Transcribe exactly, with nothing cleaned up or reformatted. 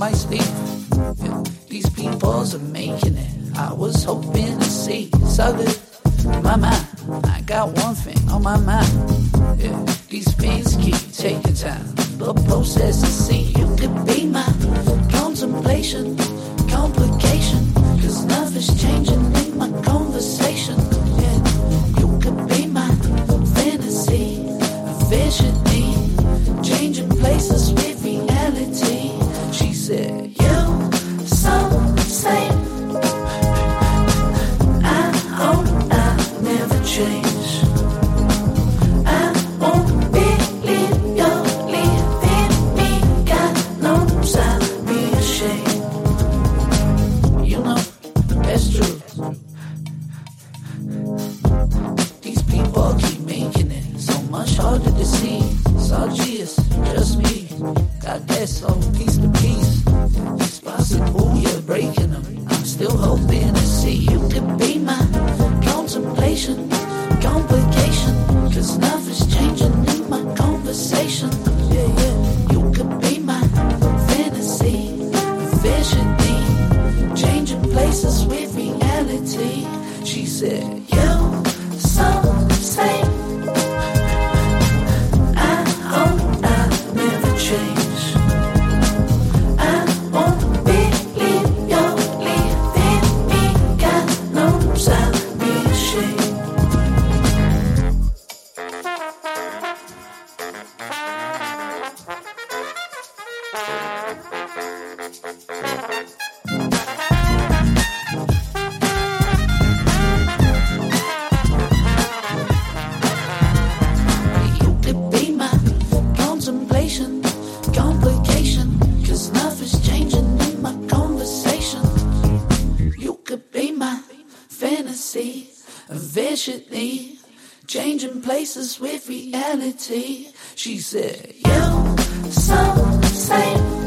my sleeve. Yeah, these peoples are making it. I was hoping to see it's all good. My mind, I got one thing on my mind. Yeah, these things keep taking time. The process to see you could be my contemplation, complication. Cause nothing's changing in my conversation. Yeah, you could be my fantasy, vision, changing places with reality. She said, you so same. I hope I never change. I won't believe you're leaving me. God knows I'll be ashamed. You know, that's true. These people keep making it so much harder to see. It's all Jesus, just me. Got that soul, piece to piece. It's possible you're breaking them. I'm still hoping to see you could be my contemplation, complication. Cause nothing's changing in my conversation. Yeah, yeah. You could be my fantasy, vision, changing places with reality. She said, you so same. Changing places with reality. She said, you so same.